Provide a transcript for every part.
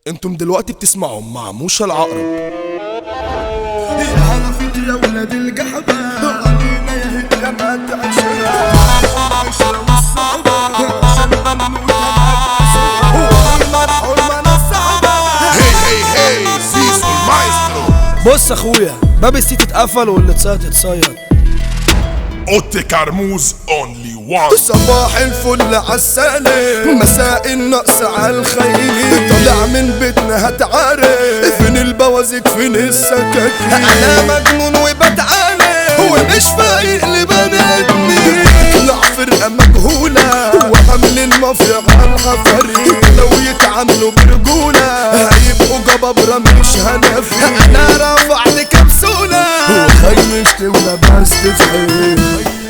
انتم دلوقتي بتسمعوا مع موشى العقرب. عرفت يا ولاد القحبة علينا يا هيك ما تعشرها عشرة والصعبة عشان هي زيزو المايسترو. بص اخويا، باب السيت اتقفل واللي اتصيد اتصيد. اوتي كرموز اونلي وان. صباح الفل عالسالم مساء النقص عالخير طلع من بيتنا هتعارف فين البوازيك فين السكاكين انا مجنون وبتعالج ومش فايق لبني ادمين طلع فرقه مجهوله وعامل المافيا عالغفاري لو يتعاملوا برجوله هيبقوا جبابره مش هنافي انا رفعت كبسوله وخيشت ولبست في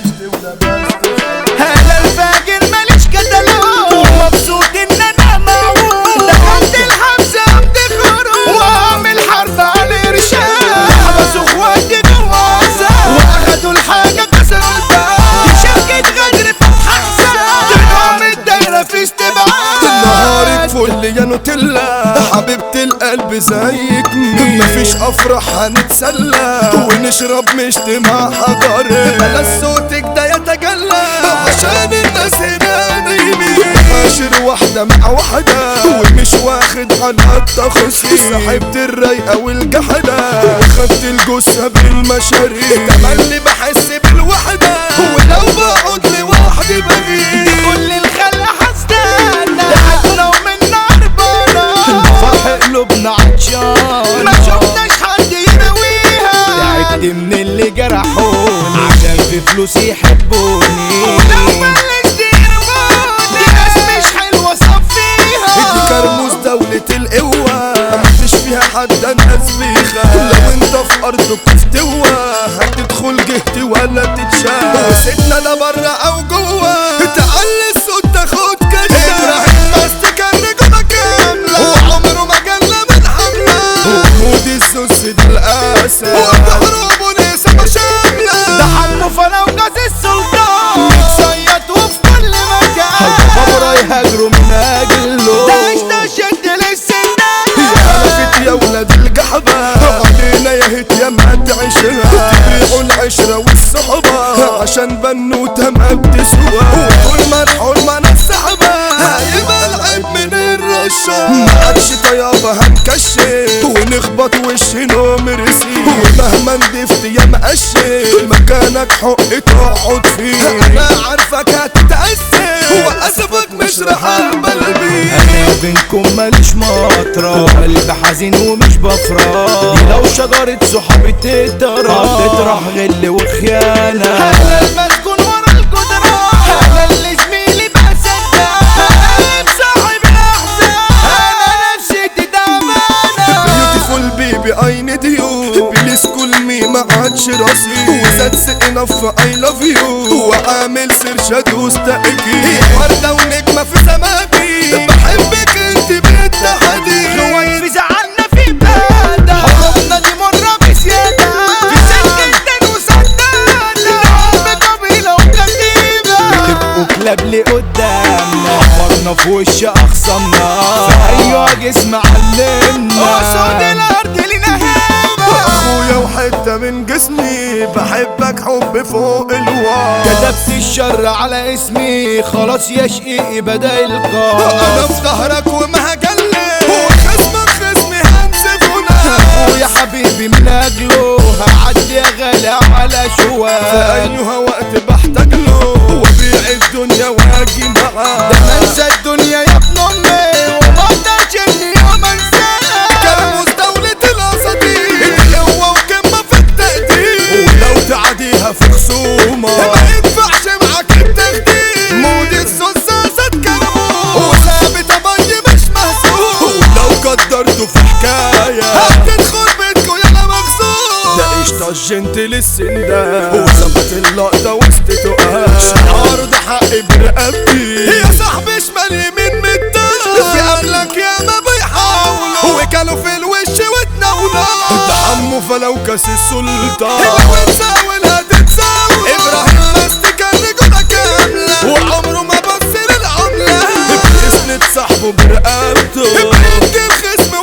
هلا الفاجر ماليش كتالوج ومبسوط ان انا معقول دخلت الحبسه بتخرج واعمل حرب على الارشاد حبسوا اخواتي جوا عزا واخدوا الحاجه كسروا الباب دي شركه غدر فتح حساب طلعوا من الدايره في استبعاد نهارك فل يا نوتيلا حبيبة القلب زيك مين مفيش افراح هنتسلى ونشرب مشت مع حجر بلا صوتك ده يتجلى عشان الناس هنا نايمين عاشر واحدة مع واحدة ومش واخد على التخصيص صاحبت الرايقة والجحدة وخدت الجثة بالمشاريع تملي بحس بالوحدة ولو بقعد لوحدي بغيب دي كل الخلق هستنى لحد لو من نار بنا فرح قلوبنا عطشان ما شفتش حد يرويها تعبت من اللي جرحوني عشان في فلوسي يحبوني ولو بلشت يرموني دي ناس مش حلوة صفيها دي كرموز دولة القوة مفيش فيها حد الناس بيخاف لو انت في ارضك استوى هتدخل جهتي ولا تتشاف وسيدنا لا برا او جوا تعلي الصوت تاخد كشاف ابراهيم مستك الرجولة كاملة وعمره ما جلى من حملة ومودي السوس دي القاسة وبحروب ونسا شاملة ده حمو فانا وجاز السلطان متصيد وفي كل مكان خبرة يهاجروا من اجله ده اشتا شد للسنان عرفت يا ولاد القحبة علينا يا هيت يا ما تعيشها تبيعوا العشرة والصحبة عشان بنوتها ما بتسوى وطول ما الحرمة نسحبة هيبقى العيب من الرشة ما عادش طيابة هنكشف ونخبط وش نمرسي ومهما ندفت يا مقشف مكانك حق تقعد فيه انا عارفك هتتأسف واسفك مش رح اقبل بيه انا بينكم ماليش مطرة قلب حزين ومش بفرح دي لو شجرة صحابي تطرح غل وخيانة انا المسكون ورا الجدران انا اللي زميلي بصدق انا صاحب الاحزان انا نفسيتي تعبانة بيوتيفول بيبي اي نيد يو بليز كل مي ما عادش راسي وزاد سقنا في اي لاف يو وعامل سيرش ادوس تأكيد وردة ونجمة في سماكي بحبك انت بالتحدي غوير زعلنا في بلادة حرمنا دي مرة بزيادة في سكتين وسدادة نحب قبيلة وكتيبة بتبقوا كلاب لي قدامنا حفرنا في وش أخصامنا في أيوة جسم علمنا قصاد الأرض لينا هيبة اخويا وحتة من جسمي بحبك حب فوق الواقع كتبت الشر على اسمي خلاص يا شقيقي بدأ القاع انا في ظهرك وما هجلي وخصمك خصمي هنسفنا ويا حبيبي من اجله هعدي يا غالي على شوال في ايها وقت بحتاج له وبيع الدنيا واجي معاه ده انا انسى الدنيا يا ابن امي وما اقدرش اني يوم انساها كرموز دولة الاساطير القوة وكمة في التقدير ولو تعديها في خصومة ما ينفعش معاك التخدير مودي السوسة سد كرموز وثابت ابي مش مهزوم ولو قدرته في حكاية هتدخل بيتكو يلا مغصوب ده قشطة الجنتل السندان وظبط اللقطة وسط تقال شعاره ده حقي برقبتي يا صاحبي شمال يمين متان في قبلك يا ما بيحاولوا وكانوا في الوش وتناولوا ده حمو فلو كاس السلطان لو تساول هتتساوي ابراهيم مستك الرجولة كاملة وعمره ما بص للعملة بيسند صاحبه برقبته بيدي الخصم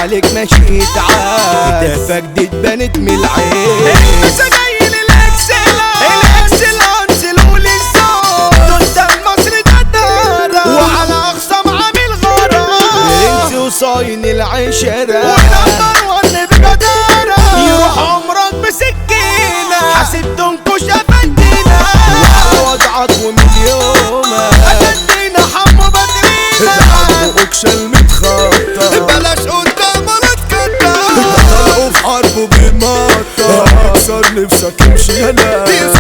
عليك ماشي تعال كتافك دي اتبنت من العين المساجين الاكسل انزلوا لي الصوت قدام مصر ده وعلى اخصام عامل غرام انت وصاين العشرة ونمبر ون بجدارة يروح عمرك بسكينة حاسب تنكش افندينا وضعك ومن يومك اتدينا حمو بدرينا الحرب اكشل متخطى بلاش قدام ولا تكتر طلعوا في حرب وبيمطر اكسر نفسك امشي هلا